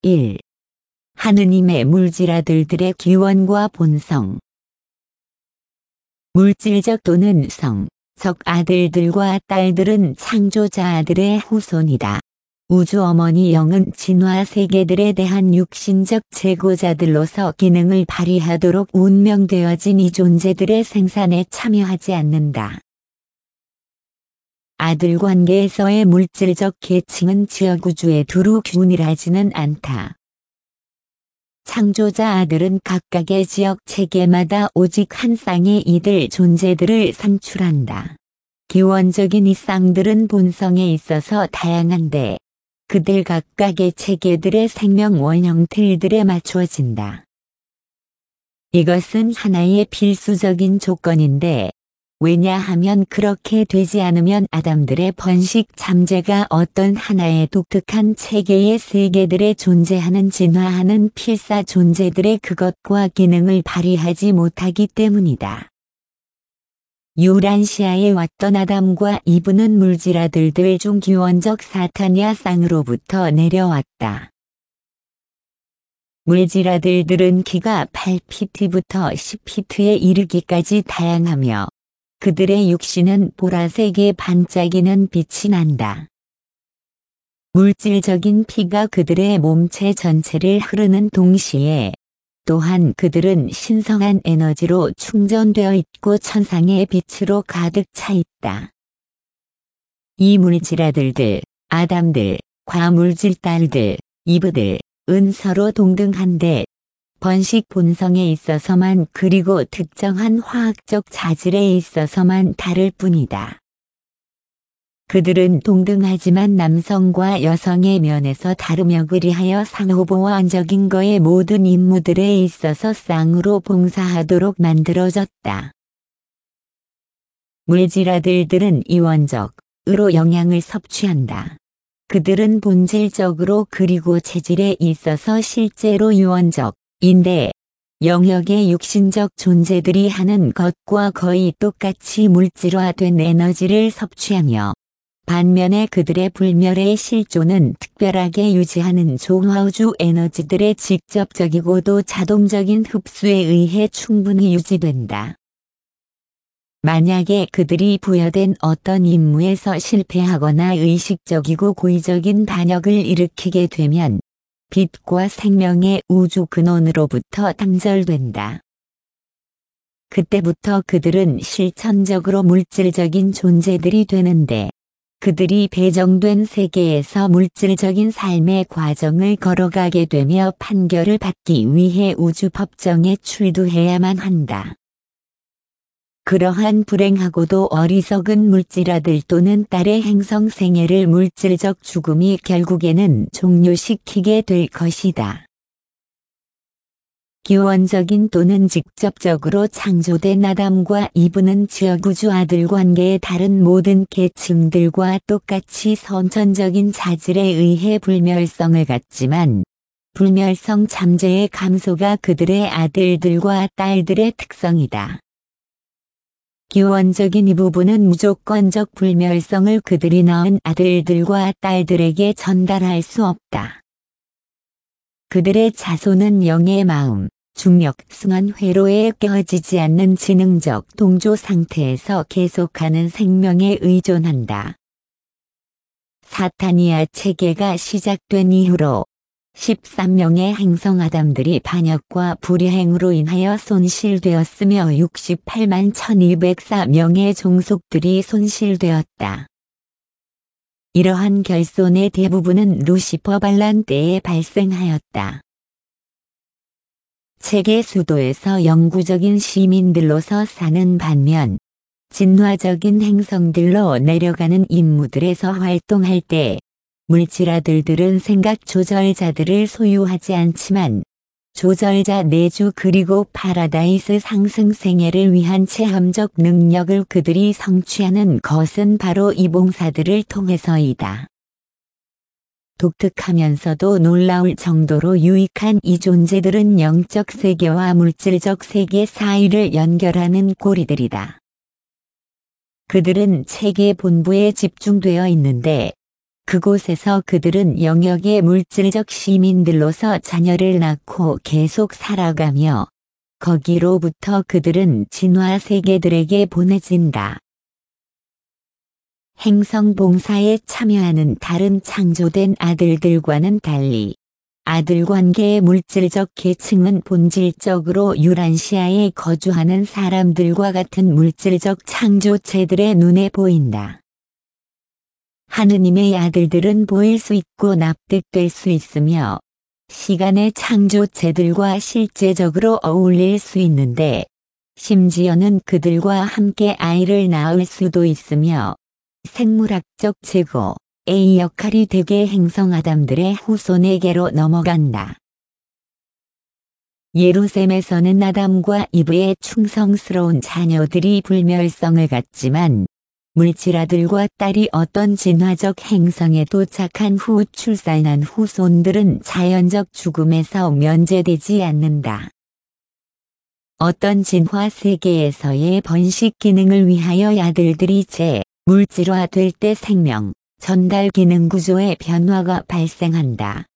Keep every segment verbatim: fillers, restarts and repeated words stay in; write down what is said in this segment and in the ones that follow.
일. 하느님의 물질 아들들의 기원과 본성. 물질적 또는 성적 아들들과 딸들은 창조자 아들의 후손이다. 우주 어머니 영은 진화 세계들에 대한 육신적 제고자들로서 기능을 발휘하도록 운명되어진 이 존재들의 생산에 참여하지 않는다. 아들 관계에서의 물질적 계층은 지역우주에 두루 균일하지는 않다. 창조자 아들은 각각의 지역 체계마다 오직 한 쌍의 이들 존재들을 산출한다. 기원적인 이 쌍들은 본성에 있어서 다양한데 그들 각각의 체계들의 생명 원형 틀들에 맞추어진다. 이것은 하나의 필수적인 조건인데 왜냐하면 그렇게 되지 않으면 아담들의 번식 잠재가 어떤 하나의 독특한 체계의 세계들에 존재하는 진화하는 필사 존재들의 그것과 기능을 발휘하지 못하기 때문이다. 유란시아에 왔던 아담과 이브는 물질 아들들 중 기원적 사탄야 쌍으로부터 내려왔다. 물질 아들들은 키가 팔 피트부터 십 피트에 이르기까지 다양하며 그들의 육신은 보라색의 반짝이는 빛이 난다. 물질적인 피가 그들의 몸체 전체를 흐르는 동시에 또한 그들은 신성한 에너지로 충전되어 있고 천상의 빛으로 가득 차 있다. 이 물질 아들들, 아담들, 과물질 딸들, 이브들은 서로 동등한데 번식 본성에 있어서만 그리고 특정한 화학적 자질에 있어서만 다를 뿐이다. 그들은 동등하지만 남성과 여성의 면에서 다르며 그리하여 상호보완적인 거의 모든 임무들에 있어서 쌍으로 봉사하도록 만들어졌다. 물질 아들들은 이원적으로 영양을 섭취한다. 그들은 본질적으로 그리고 체질에 있어서 실제로 유원적 인데 영역의 육신적 존재들이 하는 것과 거의 똑같이 물질화된 에너지를 섭취하며 반면에 그들의 불멸의 실존은 특별하게 유지하는 조화우주 에너지들의 직접적이고도 자동적인 흡수에 의해 충분히 유지된다. 만약에 그들이 부여된 어떤 임무에서 실패하거나 의식적이고 고의적인 반역을 일으키게 되면 빛과 생명의 우주 근원으로부터 단절된다. 그때부터 그들은 실천적으로 물질적인 존재들이 되는데 그들이 배정된 세계에서 물질적인 삶의 과정을 걸어가게 되며 판결을 받기 위해 우주 법정에 출두해야만 한다. 그러한 불행하고도 어리석은 물질 아들 또는 딸의 행성 생애를 물질적 죽음이 결국에는 종료시키게 될 것이다. 기원적인 또는 직접적으로 창조된 아담과 이브는 지역우주 아들 관계의 다른 모든 계층들과 똑같이 선천적인 자질에 의해 불멸성을 갖지만 불멸성 잠재의 감소가 그들의 아들들과 딸들의 특성이다. 기원적인 이 부분은 무조건적 불멸성을 그들이 낳은 아들들과 딸들에게 전달할 수 없다. 그들의 자손은 영의 마음, 중력, 순환 회로에 깨어지지 않는 지능적 동조 상태에서 계속하는 생명에 의존한다. 사타니아 체계가 시작된 이후로 십삼 명의 행성 아담들이 반역과 불의행으로 인하여 손실되었으며 육십팔만 천이백사 명의 종속들이 손실되었다. 이러한 결손의 대부분은 루시퍼 반란 때에 발생하였다. 체계 수도에서 영구적인 시민들로서 사는 반면 진화적인 행성들로 내려가는 임무들에서 활동할 때 물질 아들들은 생각 조절자들을 소유하지 않지만 조절자 내주 그리고 파라다이스 상승 생애를 위한 체험적 능력을 그들이 성취하는 것은 바로 이 봉사들을 통해서이다. 독특하면서도 놀라울 정도로 유익한 이 존재들은 영적 세계와 물질적 세계 사이를 연결하는 고리들이다. 그들은 체계 본부에 집중되어 있는데 그곳에서 그들은 영역의 물질적 시민들로서 자녀를 낳고 계속 살아가며 거기로부터 그들은 진화 세계들에게 보내진다. 행성 봉사에 참여하는 다른 창조된 아들들과는 달리 아들 관계의 물질적 계층은 본질적으로 유란시아에 거주하는 사람들과 같은 물질적 창조체들의 눈에 보인다. 하느님의 아들들은 보일 수 있고 납득될 수 있으며 시간의 창조체들과 실제적으로 어울릴 수 있는데 심지어는 그들과 함께 아이를 낳을 수도 있으며 생물학적 제고의 역할이 되게 행성 아담들의 후손에게로 넘어간다. 예루셈에서는 아담과 이브의 충성스러운 자녀들이 불멸성을 갖지만 물질 아들과 딸이 어떤 진화적 행성에 도착한 후 출산한 후손들은 자연적 죽음에서 면제되지 않는다. 어떤 진화 세계에서의 번식 기능을 위하여 아들들이 재, 물질화될 때 생명, 전달 기능 구조의 변화가 발생한다.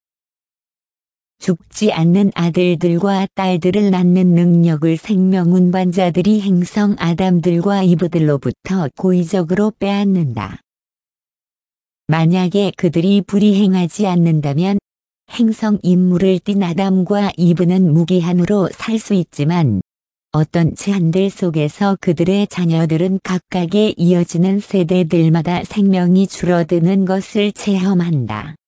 죽지 않는 아들들과 딸들을 낳는 능력을 생명 운반자들이 행성 아담들과 이브들로부터 고의적으로 빼앗는다. 만약에 그들이 불이행하지 않는다면 행성 임무를 띈 아담과 이브는 무기한으로 살 수 있지만 어떤 제한들 속에서 그들의 자녀들은 각각의 이어지는 세대들마다 생명이 줄어드는 것을 체험한다.